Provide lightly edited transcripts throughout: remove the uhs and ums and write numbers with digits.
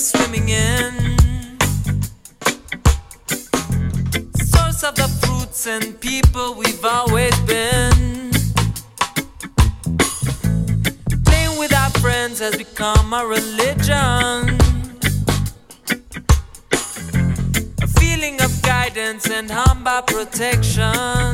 swimming in, source of the fruits and people we've always been. Playing with our friends has become our religion. A feeling of guidance and humble protection.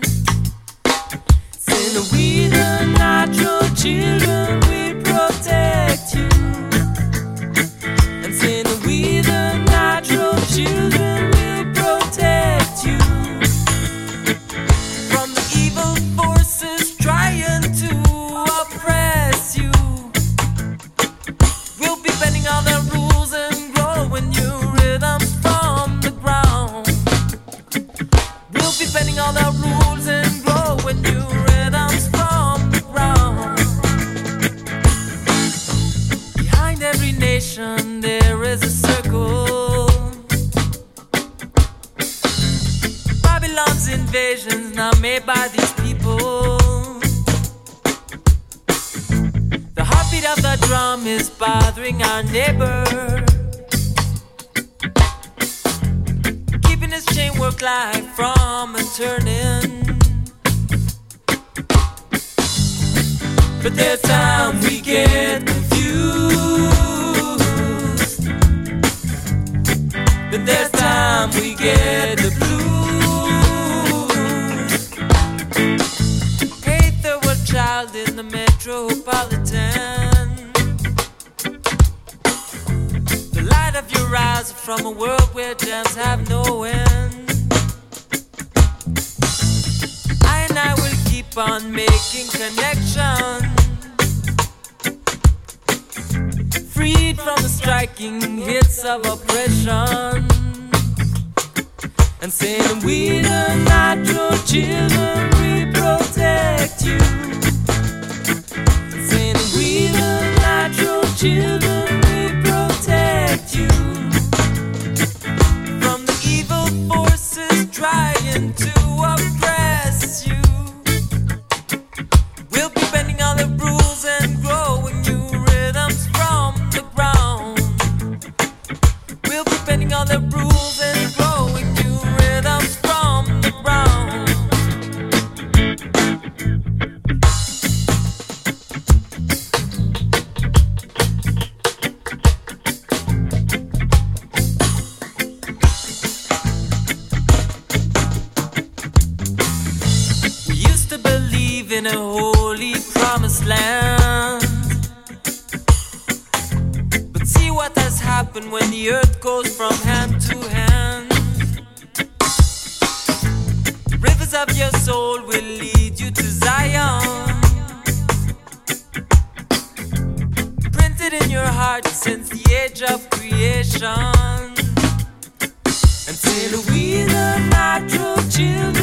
Saying we the natural children, we protect you. And saying we the natural children will protect you from the evil forces trying to oppress you. We'll be bending all the rules and growing new rhythms from the ground. We'll be bending all the rules and growing new rhythms from the ground. Behind every nation there is a circle. Babylon's invasion's not made by these people. The heartbeat of the drum is bothering our neighbor, keeping his chain work life from a turning. But there's time we get confused. But there's time we get the blues. Hey, third world child in the metropolitan. The light of your eyes are from a world where gems have no end. I and I will keep on making connections, freed from the striking hits of oppression. And saying we the natural children, we protect you. And saying we the natural children, we protect you from the evil forces trying to oppress you. We'll be bending all the rules and growing new rhythms from the ground. We'll be bending all the rules and growing new rhythms from the ground. We used to believe in a holy promised land, but see what has happened when the earth goes from hand to hand. Rivers of your soul will lead you to Zion, printed in your heart since the age of creation. And till we the natural children,